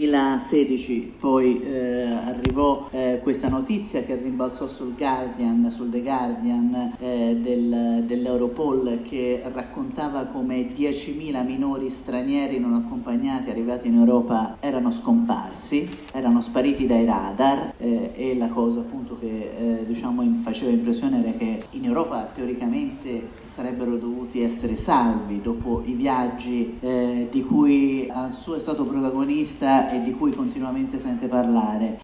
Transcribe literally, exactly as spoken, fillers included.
duemilasedici poi eh, arrivò eh, questa notizia che rimbalzò sul Guardian, sul The Guardian eh, del, dell'Europol, che raccontava come diecimila minori stranieri non accompagnati arrivati in Europa erano scomparsi, erano spariti dai radar eh, e la cosa appunto che eh, diciamo faceva impressione era che in Europa teoricamente sarebbero dovuti essere salvi dopo i viaggi eh, di cui Ansu è stato protagonista e di cui continuamente sente parlare.